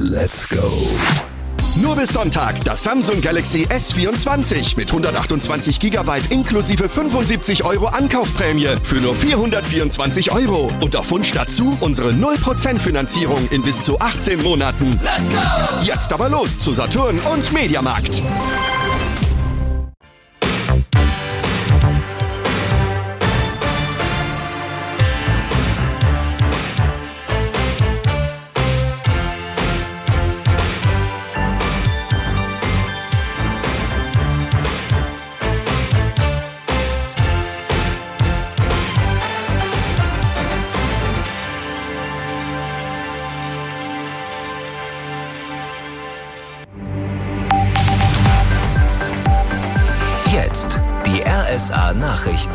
Let's go. Nur bis Sonntag das Samsung Galaxy S24 mit 128 GB inklusive 75 € Ankaufprämie für nur 424 €. Und auf Wunsch dazu unsere 0% Finanzierung in bis zu 18 Monaten. Let's go! Jetzt aber los zu Saturn und Mediamarkt. Jetzt die RSA-Nachrichten.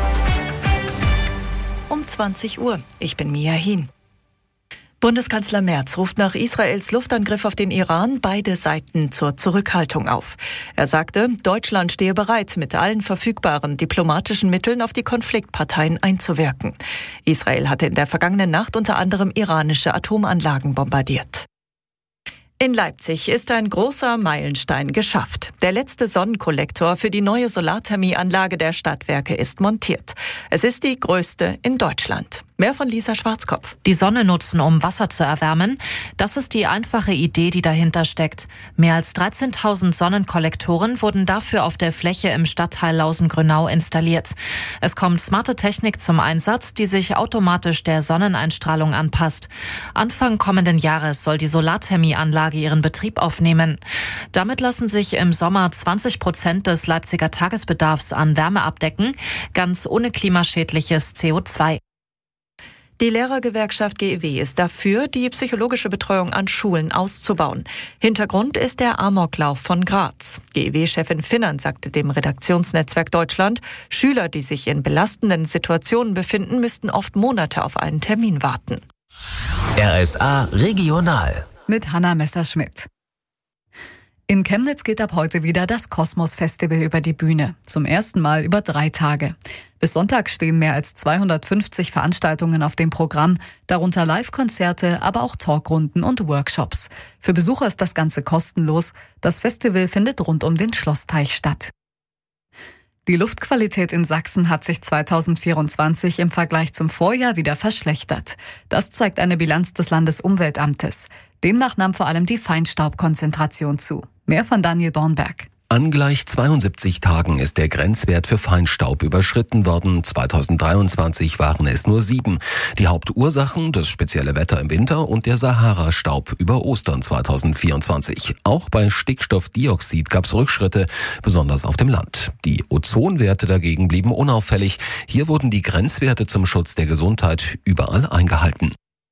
Um 20 Uhr. Ich bin Mia Hin. Bundeskanzler Merz ruft nach Israels Luftangriff auf den Iran beide Seiten zur Zurückhaltung auf. Er sagte, Deutschland stehe bereit, mit allen verfügbaren diplomatischen Mitteln auf die Konfliktparteien einzuwirken. Israel hatte in der vergangenen Nacht unter anderem iranische Atomanlagen bombardiert. In Leipzig ist ein großer Meilenstein geschafft. Der letzte Sonnenkollektor für die neue Solarthermieanlage der Stadtwerke ist montiert. Es ist die größte in Deutschland. Mehr von Lisa Schwarzkopf. Die Sonne nutzen, um Wasser zu erwärmen. Das ist die einfache Idee, die dahinter steckt. Mehr als 13.000 Sonnenkollektoren wurden dafür auf der Fläche im Stadtteil Lausen-Grünau installiert. Es kommt smarte Technik zum Einsatz, die sich automatisch der Sonneneinstrahlung anpasst. Anfang kommenden Jahres soll die Solarthermieanlage ihren Betrieb aufnehmen. Damit lassen sich im Sommer 20% des Leipziger Tagesbedarfs an Wärme abdecken, ganz ohne klimaschädliches CO2. Die Lehrergewerkschaft GEW ist dafür, die psychologische Betreuung an Schulen auszubauen. Hintergrund ist der Amoklauf von Graz. GEW-Chefin Finnern sagte dem Redaktionsnetzwerk Deutschland, Schüler, die sich in belastenden Situationen befinden, müssten oft Monate auf einen Termin warten. RSA Regional. Mit Hanna Messerschmidt. In Chemnitz geht ab heute wieder das Kosmos-Festival über die Bühne. Zum ersten Mal über 3 Tage. Bis Sonntag stehen mehr als 250 Veranstaltungen auf dem Programm, darunter Live-Konzerte, aber auch Talkrunden und Workshops. Für Besucher ist das Ganze kostenlos. Das Festival findet rund um den Schlossteich statt. Die Luftqualität in Sachsen hat sich 2024 im Vergleich zum Vorjahr wieder verschlechtert. Das zeigt eine Bilanz des Landesumweltamtes. Demnach nahm vor allem die Feinstaubkonzentration zu. Mehr von Daniel Bornberg. An gleich 72 Tagen ist der Grenzwert für Feinstaub überschritten worden. 2023 waren es nur 7. Die Hauptursachen, das spezielle Wetter im Winter und der Sahara-Staub über Ostern 2024. Auch bei Stickstoffdioxid gab es Rückschritte, besonders auf dem Land. Die Ozonwerte dagegen blieben unauffällig. Hier wurden die Grenzwerte zum Schutz der Gesundheit überall eingehalten.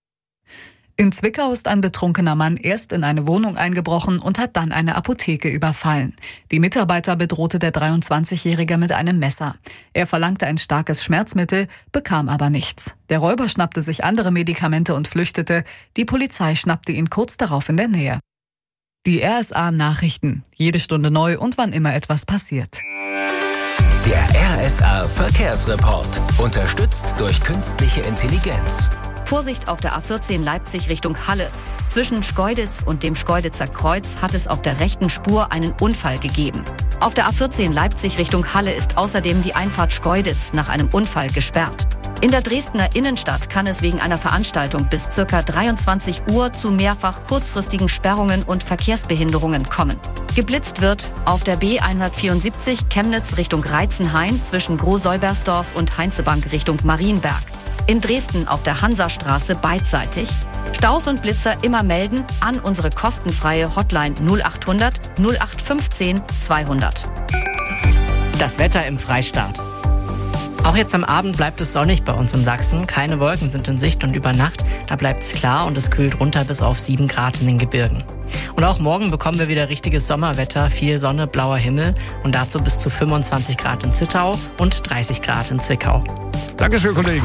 In Zwickau ist ein betrunkener Mann erst in eine Wohnung eingebrochen und hat dann eine Apotheke überfallen. Die Mitarbeiter bedrohte der 23-Jährige mit einem Messer. Er verlangte ein starkes Schmerzmittel, bekam aber nichts. Der Räuber schnappte sich andere Medikamente und flüchtete. Die Polizei schnappte ihn kurz darauf in der Nähe. Die RSA-Nachrichten. Jede Stunde neu und wann immer etwas passiert. Der RSA Verkehrsreport. Unterstützt durch künstliche Intelligenz. Vorsicht auf der A14 Leipzig Richtung Halle. Zwischen Schkeuditz und dem Schkeuditzer Kreuz hat es auf der rechten Spur einen Unfall gegeben. Auf der A14 Leipzig Richtung Halle ist außerdem die Einfahrt Schkeuditz nach einem Unfall gesperrt. In der Dresdner Innenstadt kann es wegen einer Veranstaltung bis ca. 23 Uhr zu mehrfach kurzfristigen Sperrungen und Verkehrsbehinderungen kommen. Geblitzt wird auf der B174 Chemnitz Richtung Reitzenhain zwischen Groß-Solbersdorf und Heinzebank Richtung Marienberg. In Dresden auf der Hansastraße beidseitig. Staus und Blitzer immer melden an unsere kostenfreie Hotline 0800 0815 200. Das Wetter im Freistaat. Auch jetzt am Abend bleibt es sonnig bei uns in Sachsen. Keine Wolken sind in Sicht und über Nacht, da bleibt es klar und es kühlt runter bis auf 7 Grad in den Gebirgen. Und auch morgen bekommen wir wieder richtiges Sommerwetter, viel Sonne, blauer Himmel und dazu bis zu 25 Grad in Zittau und 30 Grad in Zwickau. Dankeschön, Kollegen.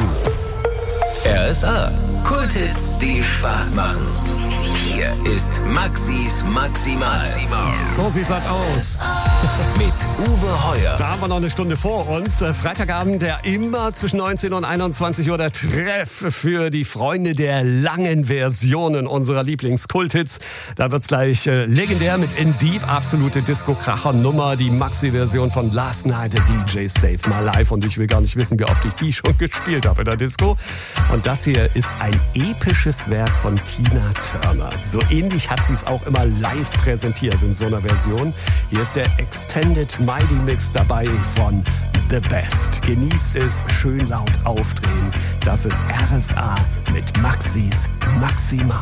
RSA. Kulthits, die Spaß machen. Hier ist Maxis Maximal. So sieht's halt aus. mit Uwe Heuer. Da haben wir noch eine Stunde vor uns. Freitagabend, der immer zwischen 19 und 21 Uhr der Treff für die Freunde der langen Versionen unserer Lieblingskulthits. Da wird's gleich legendär mit In Deep, absolute Disco-Kracher-Nummer, die Maxi-Version von Last Night, the DJ Save My Life. Und ich will gar nicht wissen, wie oft ich die schon gespielt habe in der Disco. Und das hier ist ein episches Werk von Tina Turner. So ähnlich hat sie es auch immer live präsentiert in so einer Version. Hier ist der Extended Mighty Mix dabei von The Best. Genießt es, schön laut aufdrehen. Das ist RSA mit Maxis Maximal.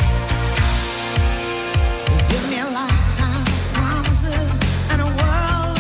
Give me a lifetime promises and a world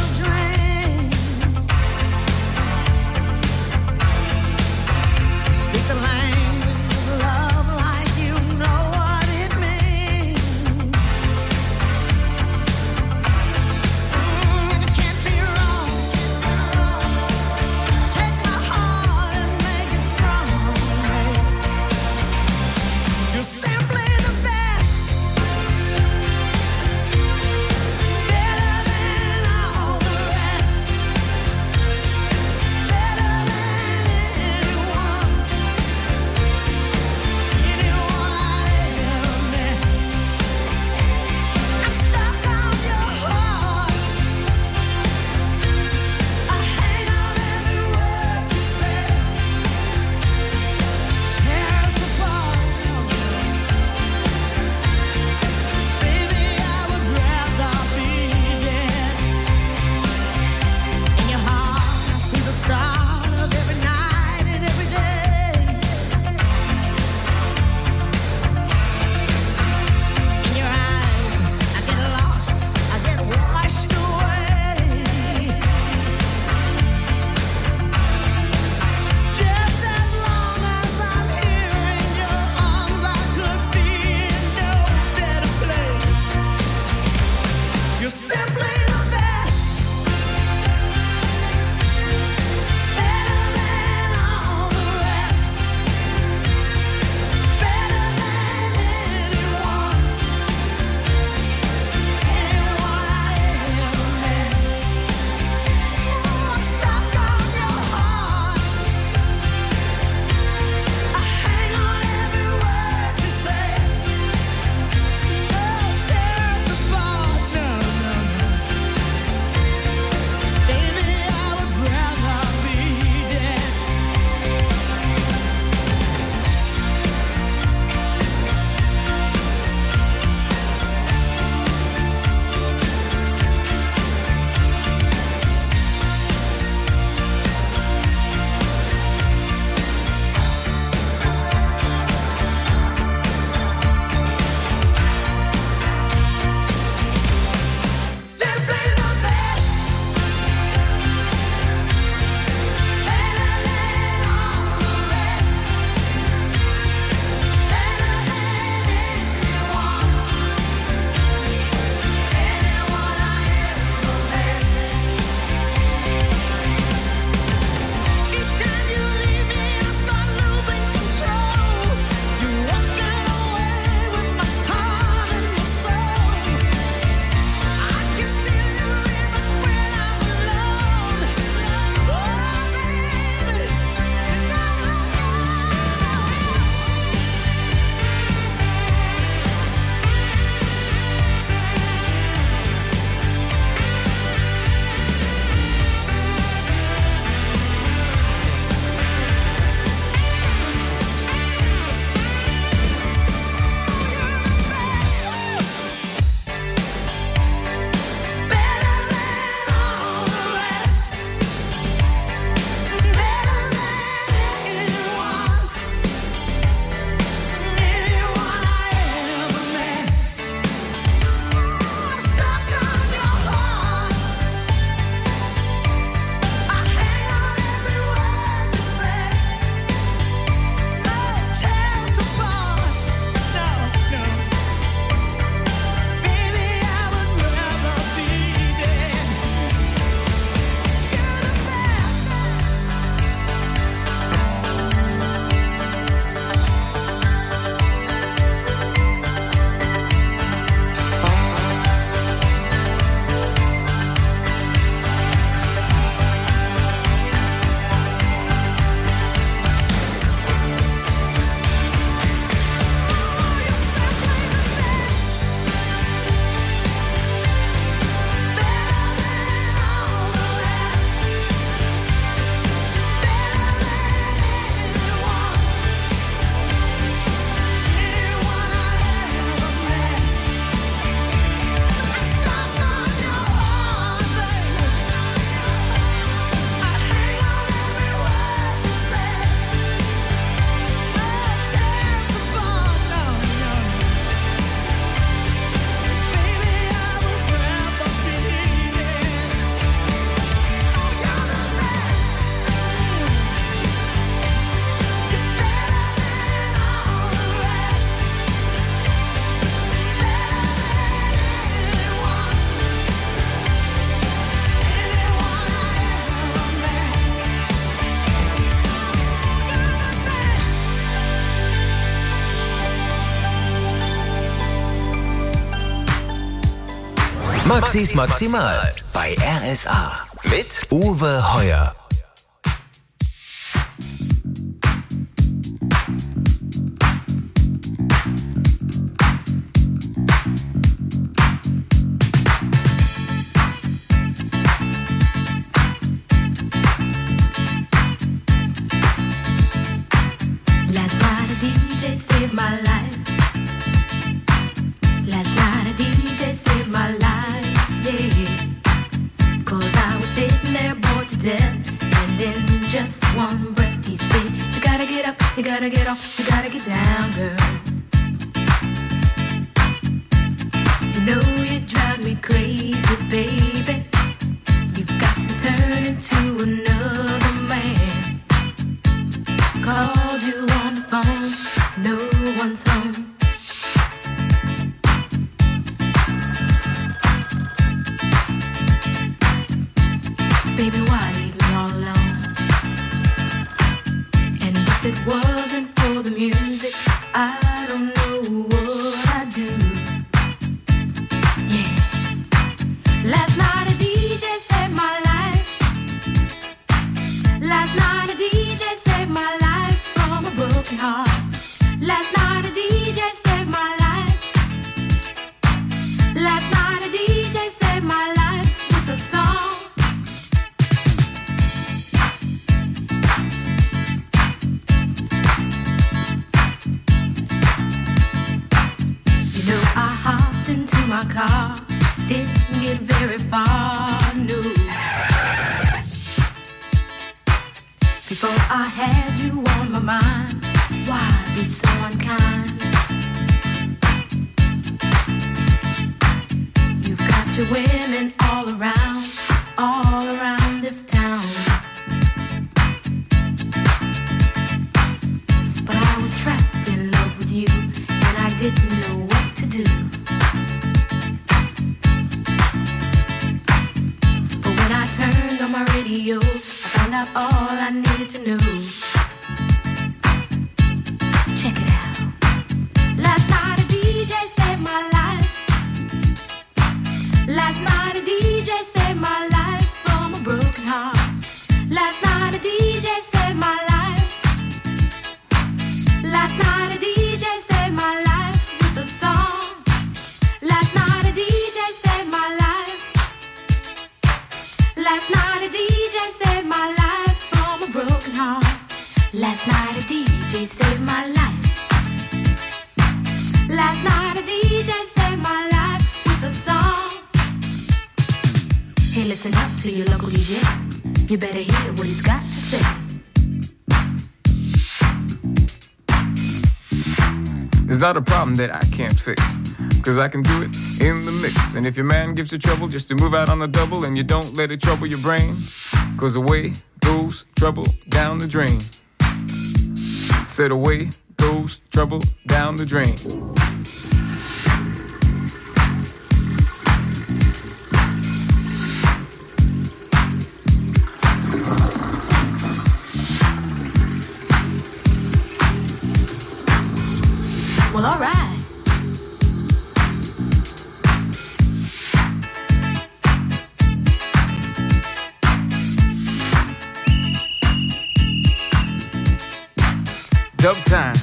Maxis Maximal bei RSA mit Uwe Heuer. You gotta get off, you gotta get down, girl. You know you drive me crazy, baby. You've got me turning to another man. Called you on the phone, no one's home. Baby, why leave me all alone? And if it wasn't for the music, I don't know what I'd do. Yeah. Last night a DJ saved my life. Last night a DJ saved my life from a broken heart. Last night a DJ saved my life. Last night a DJ saved my life with a song. I hopped into my car, didn't get very far, no. Before I had you on my mind, why be so unkind? You've got your women all around this town. But I was trapped in love with you, and I didn't know what to do. But when I turned on my radio, I found out all I needed to know. Check it out. Last night a DJ saved my life. Last night a DJ saved my life from a broken heart. Last night a DJ saved my life. Last night a DJ saved my life with a song. Last night a DJ saved my life. Last night a DJ saved my life from a broken heart. Last night a DJ saved my life. Last night a DJ saved my life with a song. Hey, listen up to your local DJ. You better hear what he's got to say. It's not a problem that I can't fix, 'cause I can do it in the mix. And if your man gives you trouble just to move out on a double, and you don't let it trouble your brain, 'cause away goes trouble down the drain. Said away goes trouble down the drain. Well, all right. Dub time.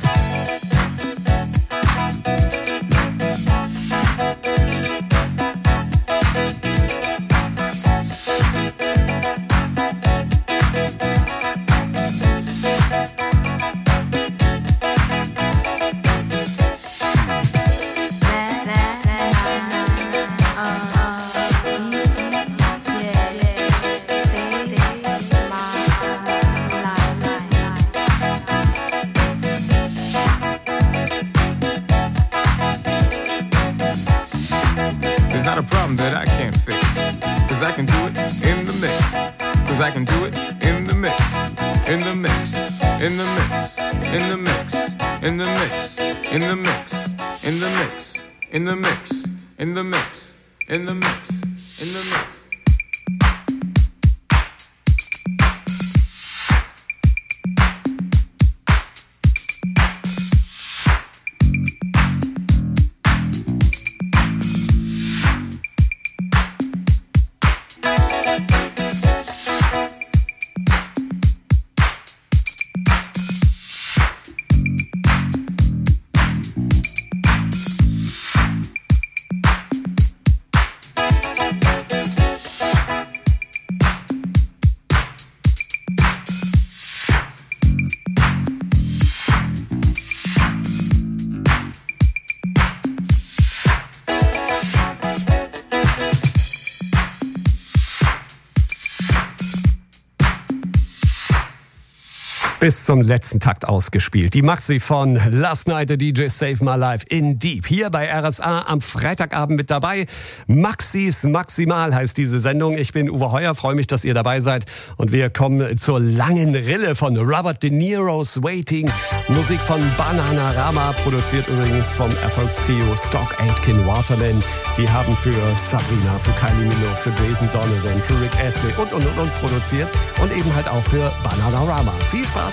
Bis zum letzten Takt ausgespielt. Die Maxi von Last Night, the DJ Save My Life in Deep. Hier bei RSA am Freitagabend mit dabei. Maxis Maximal heißt diese Sendung. Ich bin Uwe Heuer, freue mich, dass ihr dabei seid. Und wir kommen zur langen Rille von Robert De Niro's Waiting. Musik von Bananarama, produziert übrigens vom Erfolgstrio Stock Aitken Waterman. Die haben für Sabrina, für Kylie Minogue, für Jason Donovan, für Rick Astley und produziert. Und eben halt auch für Bananarama. Viel Spaß!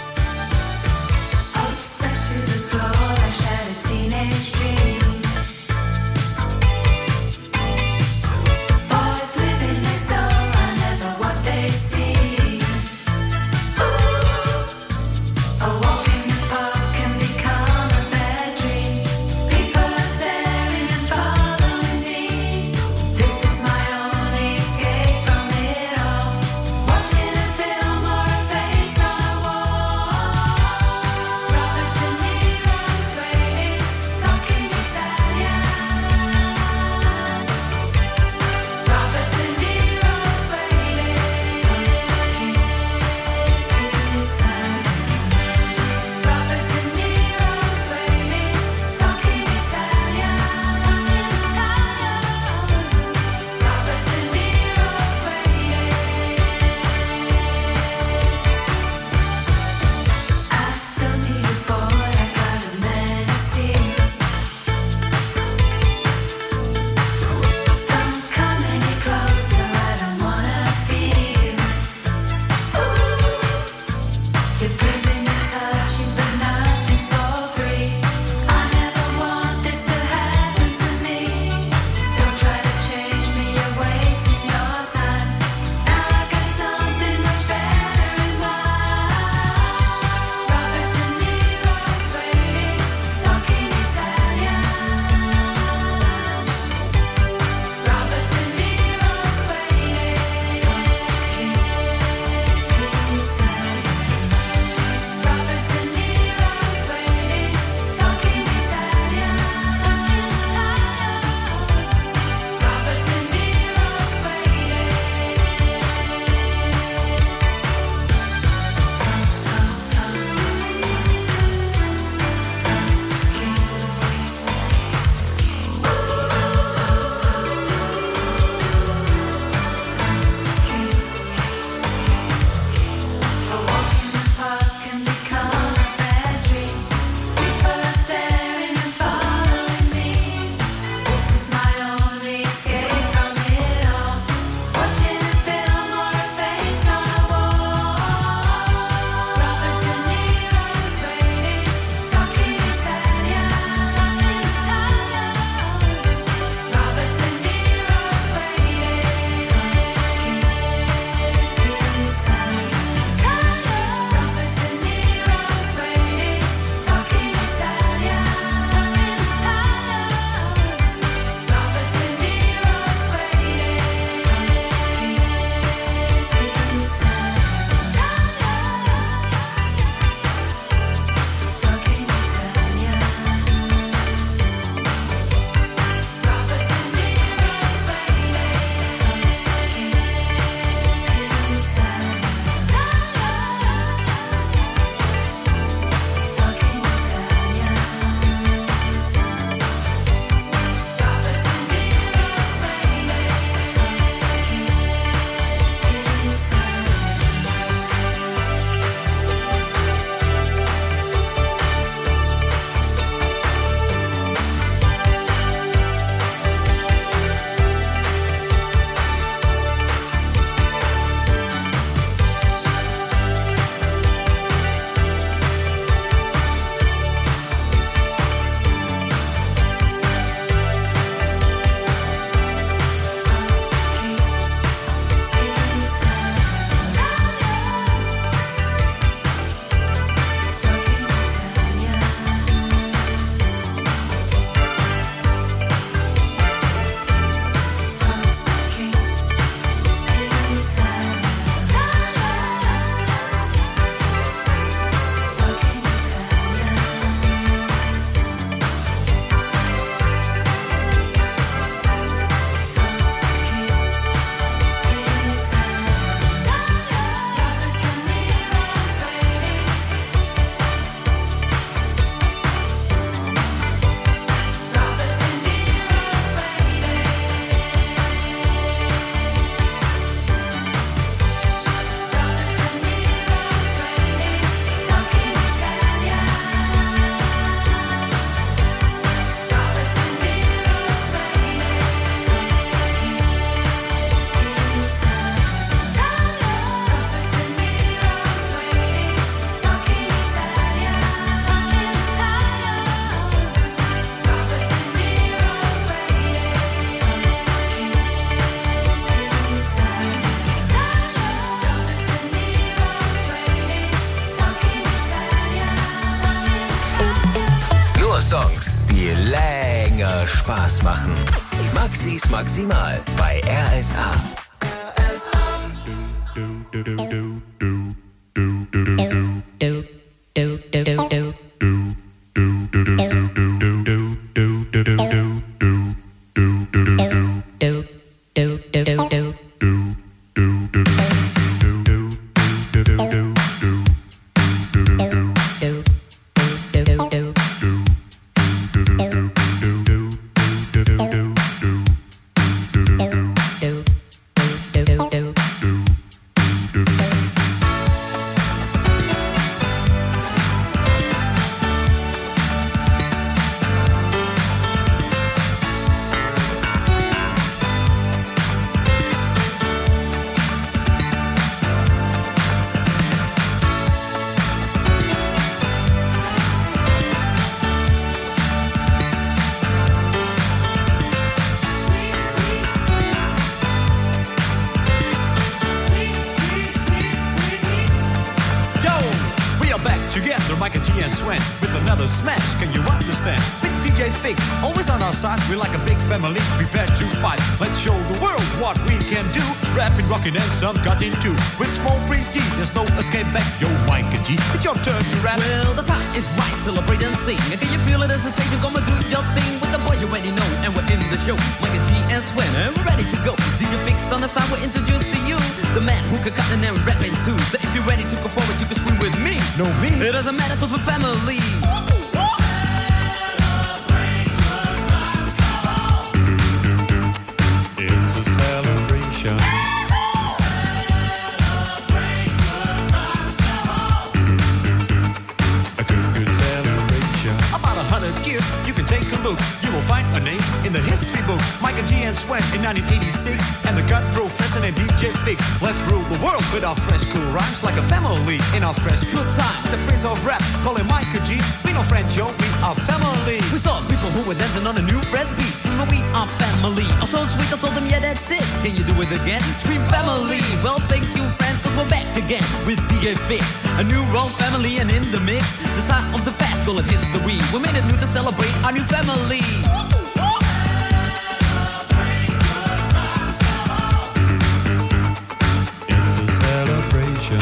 Watching a film or a face on a wall. Spaß machen. Maxis Maximal bei RSA. Micah G and Swen with another smash. Can you understand? Big DJ Fix, always on our side. We're like a big family, prepared to fight. Let's show the world what we can do. Rapping, rocking, and some cutting too. With small pretty, there's no escape back. Yo, Micah G, it's your turn to rap. Well, the time is right, celebrate and sing. And can you feel it, a sensation? Come and do your thing with the boys you already know. And we're in the show, Micah G and Swen, and we're ready to go. DJ Fix on the side, we'll introduce to you the man who can cut and then rapping too. So if you're ready to go forward, you can scream with me. No, me. It doesn't matter, cause we're family. It's a celebration. A good celebration. About 100 years, you can take a look. You will find a name in the history book. Micah G and Swen in 1986, and the Cut Professor and DJ Fix. Let's rule the world with our fresh, cool rhymes like a family in our fresh good time. The Prince of Rap, call him Micah G. We no friends, yo, we are family. We saw people who were dancing on a new fresh beat. But we are family. I'm so sweet, I told them, yeah, that's it. Can you do it again? Scream family. Well, thank you, friends, cause we're back again with DJ Fix. A new roll family and in the mix. The sign of the past, call it history. We made it new to celebrate our new family. It's a celebration.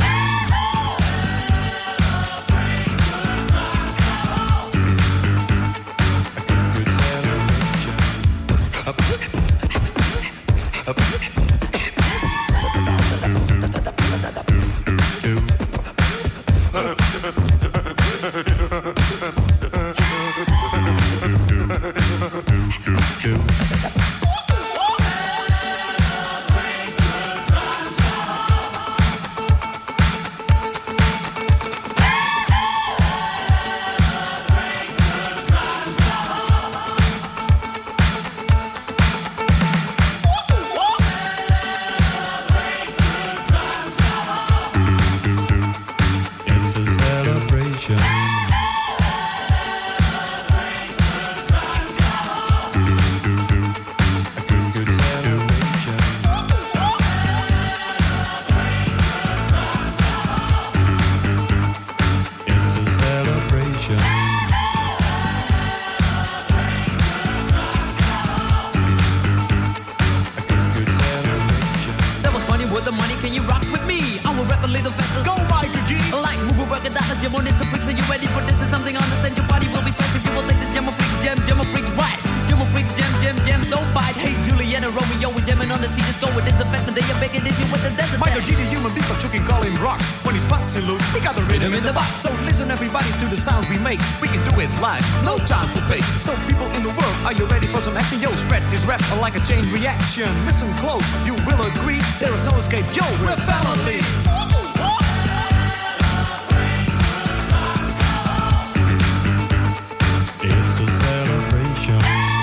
Like a chain reaction. Listen close, you will agree. There is no escape. Yo, we're family. It's a celebration.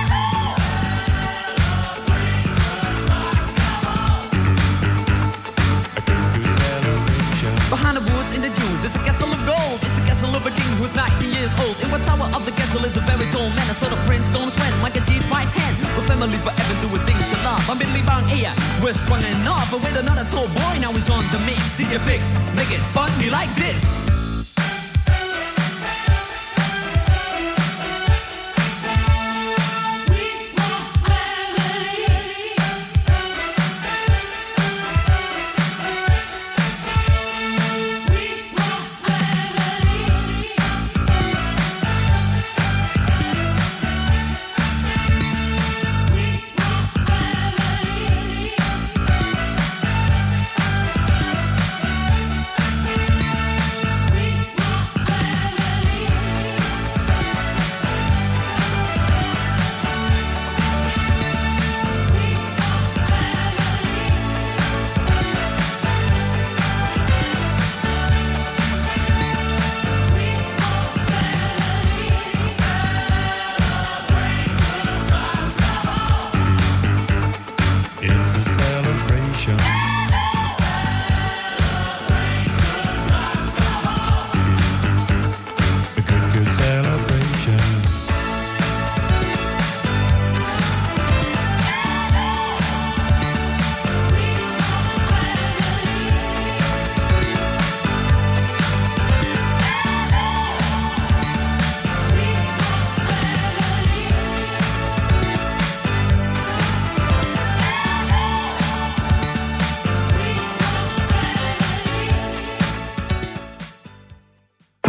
A good celebration. Behind the woods in the dunes, it's a castle of gold. It's the castle of a king who's 90 years old. In one tower of the castle is a very tall man. I saw the prince gonna Swen, Micah G's right hand. We're family forever, doing things you love. I'm Billy Bang here, we're strong enough. But with another tall boy, now he's on the mix. DJ Fix, make it funny like this. We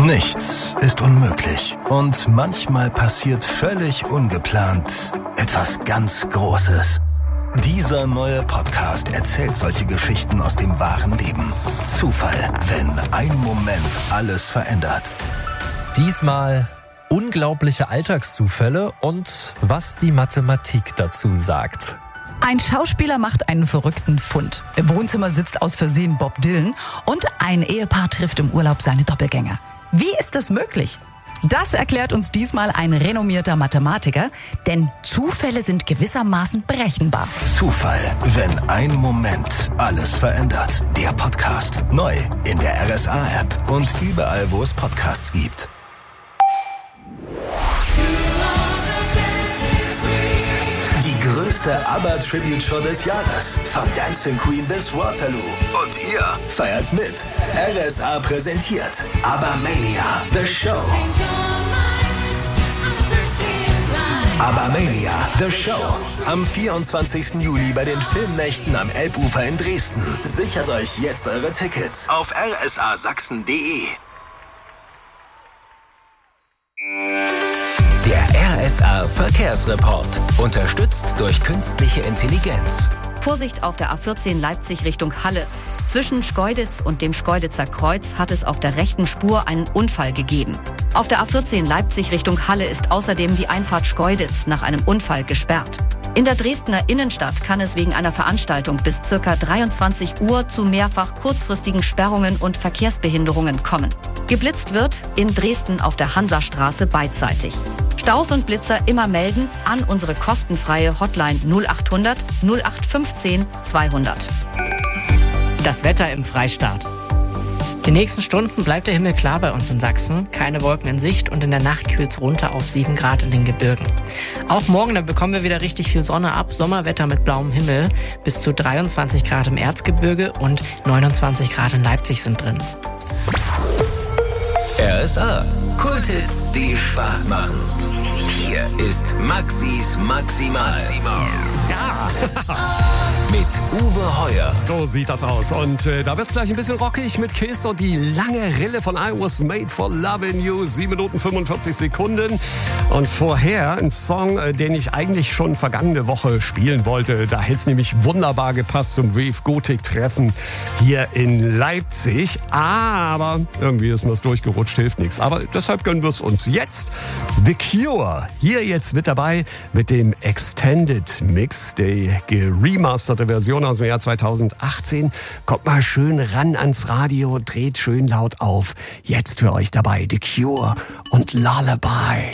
Nichts ist unmöglich und manchmal passiert völlig ungeplant etwas ganz Großes. Dieser neue Podcast erzählt solche Geschichten aus dem wahren Leben. Zufall, wenn ein Moment alles verändert. Diesmal unglaubliche Alltagszufälle und was die Mathematik dazu sagt. Ein Schauspieler macht einen verrückten Fund. Im Wohnzimmer sitzt aus Versehen Bob Dylan und ein Ehepaar trifft im Urlaub seine Doppelgänger. Wie ist das möglich? Das erklärt uns diesmal ein renommierter Mathematiker, denn Zufälle sind gewissermaßen berechenbar. Zufall, wenn ein Moment alles verändert. Der Podcast. Neu in der RSA-App und überall, wo es Podcasts gibt. Die größte ABBA-Tribute-Show des Jahres. Von Dancing Queen bis Waterloo. Und ihr feiert mit. RSA präsentiert ABBA Mania, The Show. ABBA Mania, The Show. Am 24. Juli bei den Filmnächten am Elbufer in Dresden. Sichert euch jetzt eure Tickets auf rsasachsen.de. Der RSA Verkehrsreport. Unterstützt durch künstliche Intelligenz. Vorsicht auf der A14 Leipzig Richtung Halle. Zwischen Schkeuditz und dem Schkeuditzer Kreuz hat es auf der rechten Spur einen Unfall gegeben. Auf der A14 Leipzig Richtung Halle ist außerdem die Einfahrt Schkeuditz nach einem Unfall gesperrt. In der Dresdner Innenstadt kann es wegen einer Veranstaltung bis ca. 23 Uhr zu mehrfach kurzfristigen Sperrungen und Verkehrsbehinderungen kommen. Geblitzt wird in Dresden auf der Hansastraße beidseitig. Staus und Blitzer immer melden an unsere kostenfreie Hotline 0800 0815 200. Das Wetter im Freistaat. Die nächsten Stunden bleibt der Himmel klar bei uns in Sachsen. Keine Wolken in Sicht und in der Nacht kühlt es runter auf 7 Grad in den Gebirgen. Auch morgen, da bekommen wir wieder richtig viel Sonne ab. Sommerwetter mit blauem Himmel. Bis zu 23 Grad im Erzgebirge und 29 Grad in Leipzig sind drin. RSA. Kulthits, die Spaß machen. Hier ist Maxis Maximal. Ja. Mit Uwe Heuer. So sieht das aus. Und da wird's gleich ein bisschen rockig mit Kiss und die lange Rille von I Was Made for Loving You. 7 Minuten 45 Sekunden. Und vorher ein Song, den ich eigentlich schon vergangene Woche spielen wollte. Da hätte es nämlich wunderbar gepasst zum Wave Gothic Treffen hier in Leipzig. Aber irgendwie ist mir das durchgerutscht, hilft nichts. Aber deshalb gönnen wir es uns jetzt. The Cure. Hier jetzt mit dabei mit dem Extended Mix, die geremasterte Version aus dem Jahr 2018. Kommt mal schön ran ans Radio, dreht schön laut auf. Jetzt für euch dabei The Cure und Lullaby.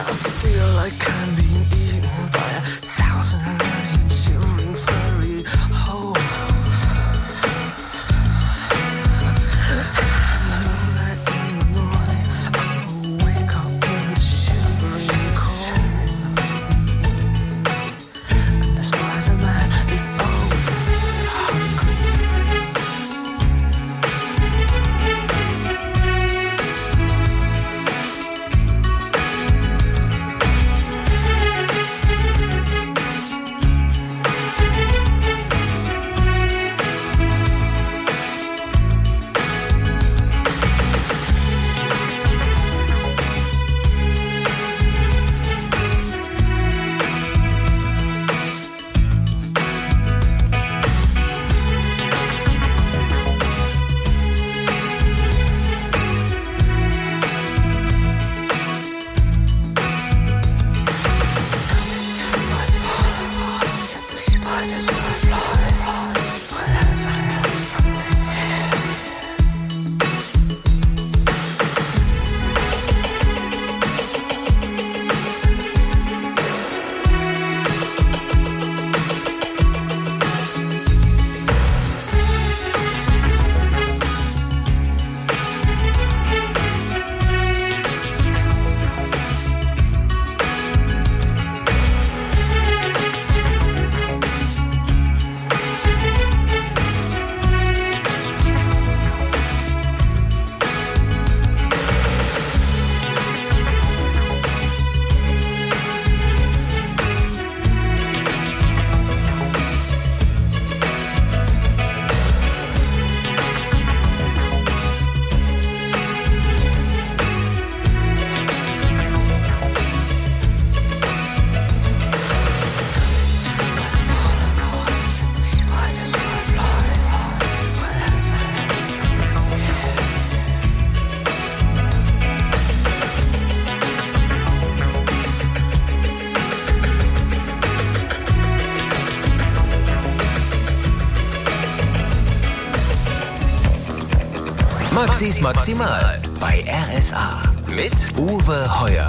Maxis Maximal bei RSA mit Uwe Heuer.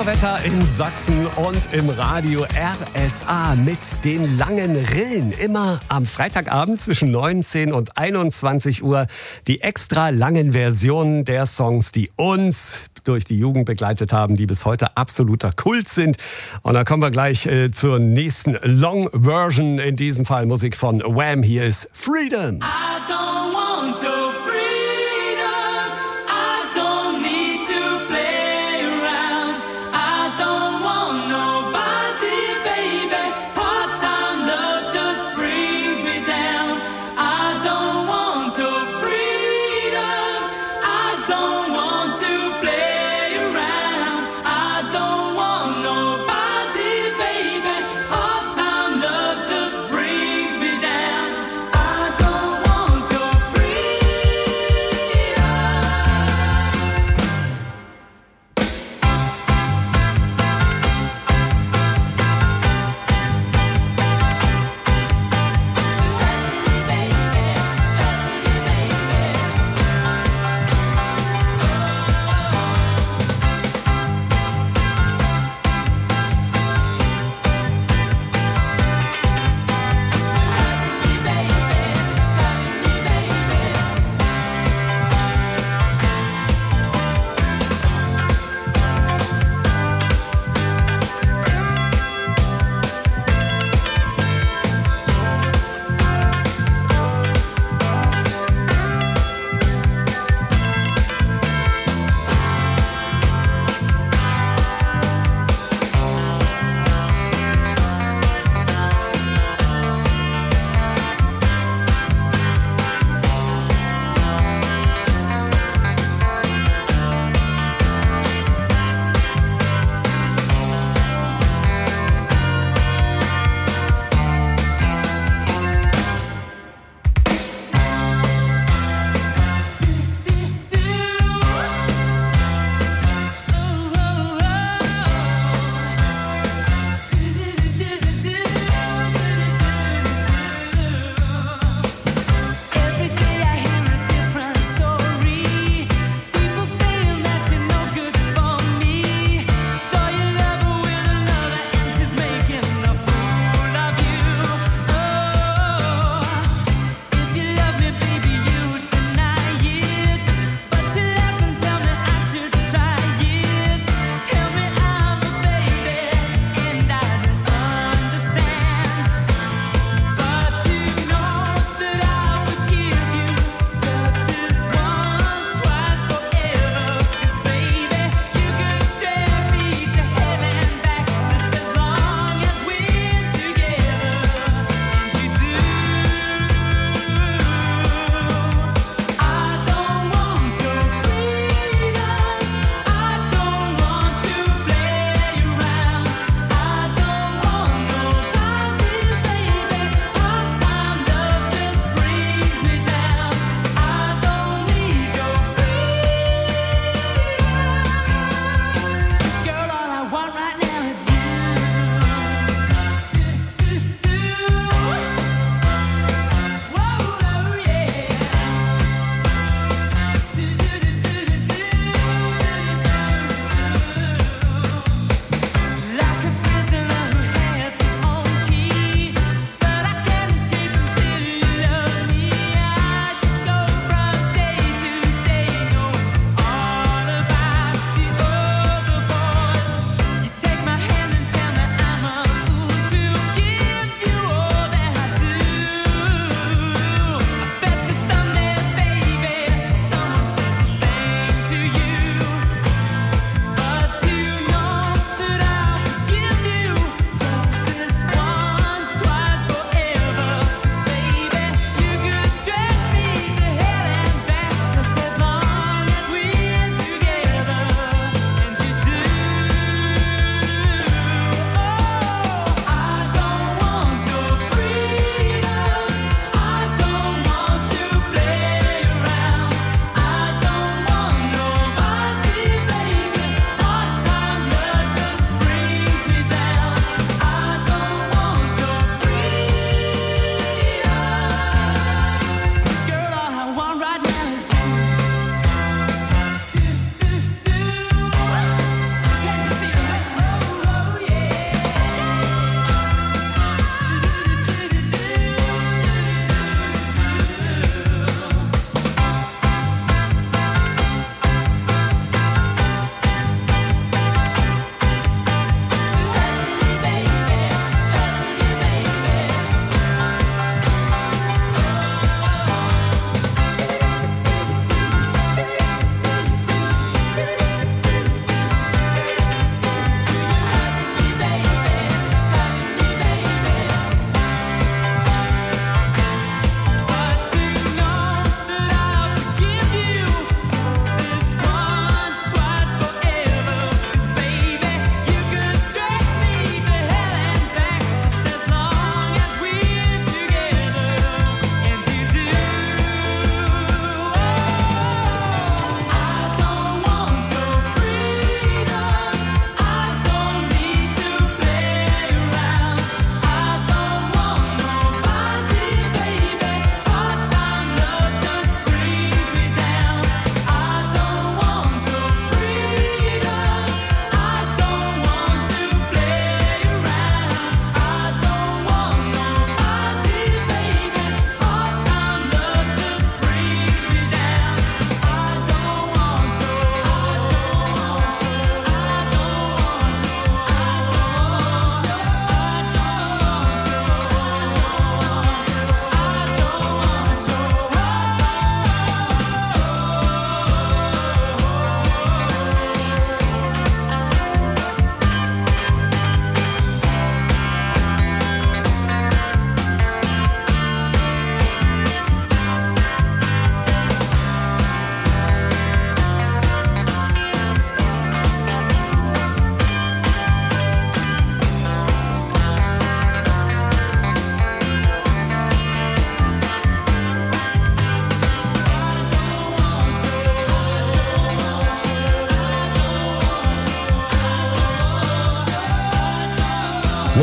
Sommerwetter in Sachsen und im Radio RSA mit den langen Rillen. Immer am Freitagabend zwischen 19 und 21 Uhr die extra langen Versionen der Songs, die uns durch die Jugend begleitet haben, die bis heute absoluter Kult sind. Und da kommen wir gleich zur nächsten Long Version, in diesem Fall Musik von Wham! Hier ist Freedom. I don't want to freedom. I don't need to play around. I don't want nobody, baby. Part-time love just brings me down. I don't want to freedom. I don't want to play around. I don't want nobody, baby. Part-time love just brings me down. I don't want to freedom.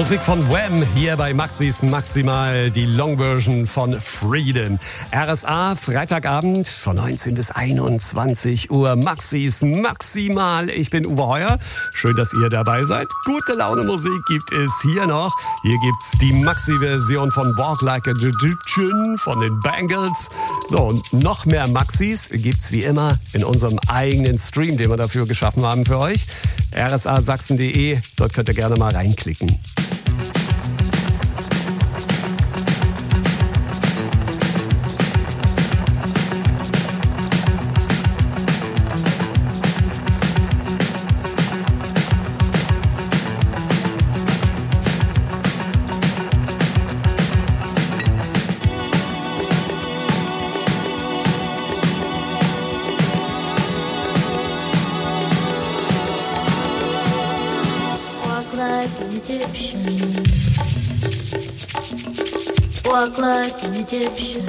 Musik von Wham hier bei Maxis Maximal, die Long-Version von Freedom. RSA, Freitagabend von 19 bis 21 Uhr. Maxis Maximal. Ich bin Uwe Heuer. Schön, dass ihr dabei seid. Gute Laune Musik gibt es hier noch. Hier gibt's die Maxi-Version von Walk Like a Egyptian von den Bangles. So, und noch mehr Maxis gibt's wie immer in unserem eigenen Stream, den wir dafür geschaffen haben für euch. rsasachsen.de. Dort könnt ihr gerne mal reinklicken. Walk like an Egyptian.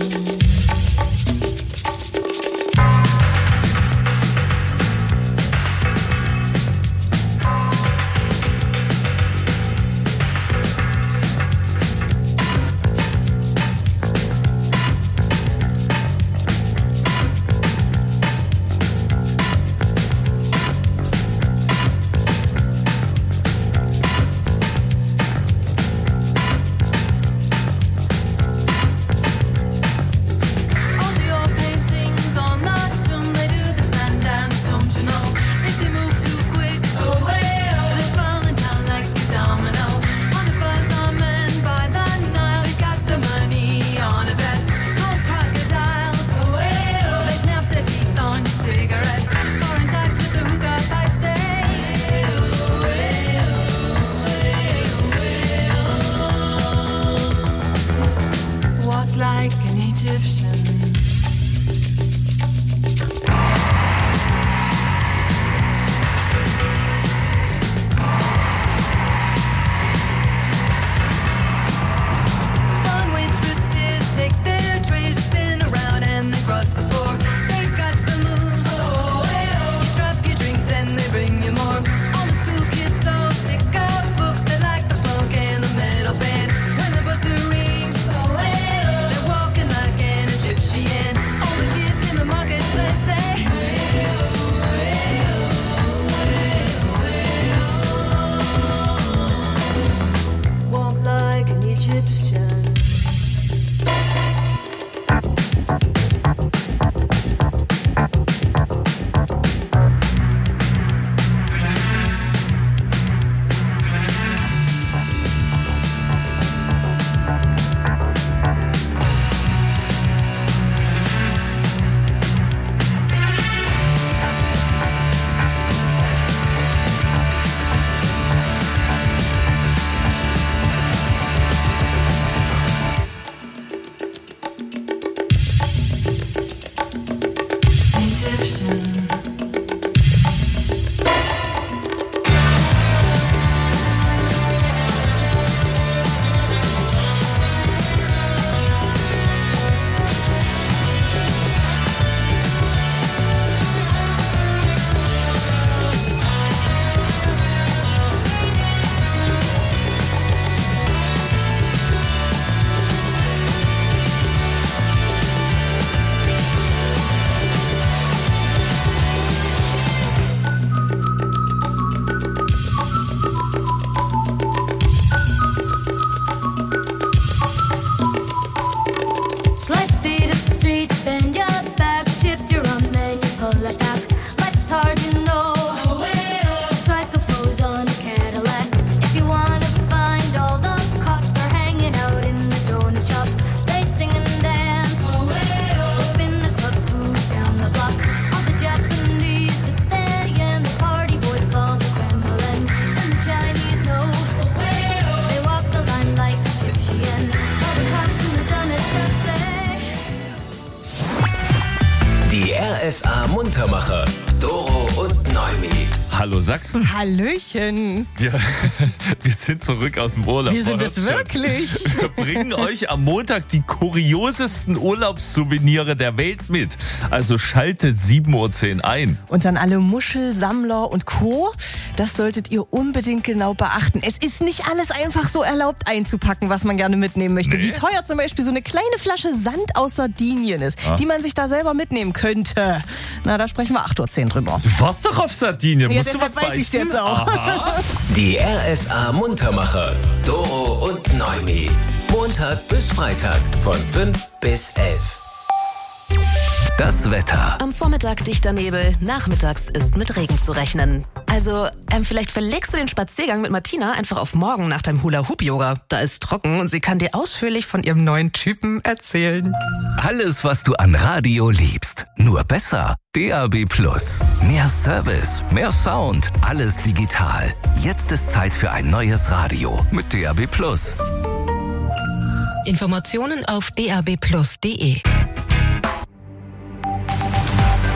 RSA Muntermacher. Doro und Neumi. Hallo Sachsen. Hallöchen. Wir sind zurück aus dem Urlaub. Wir sind es wirklich. Wir bringen euch am Montag die kuriosesten Urlaubssouvenire der Welt mit. Also schaltet 7.10 Uhr ein. Und an alle Muschelsammler und Co., das solltet ihr unbedingt genau beachten. Es ist nicht alles einfach so erlaubt einzupacken, was man gerne mitnehmen möchte. Nee. Wie teuer zum Beispiel so eine kleine Flasche Sand aus Sardinien ist, die man sich da selber mitnehmen könnte. Na, da sprechen wir 8.10 Uhr drüber. Du warst doch auf Sardinien. Ja, Musst du was deshalb weiß ich es beichten? jetzt auch. Aha. Die RSA Muntermacher. Doro und Neumi. Montag bis Freitag von 5 bis 11. Das Wetter. Am Vormittag dichter Nebel, nachmittags ist mit Regen zu rechnen. Also, vielleicht verlegst du den Spaziergang mit Martina einfach auf morgen nach deinem Hula-Hoop-Yoga. Da ist trocken und sie kann dir ausführlich von ihrem neuen Typen erzählen. Alles, was du an Radio liebst. Nur besser. DAB+. Mehr Service, mehr Sound, alles digital. Jetzt ist Zeit für ein neues Radio mit DAB+. Informationen auf dabplus.de.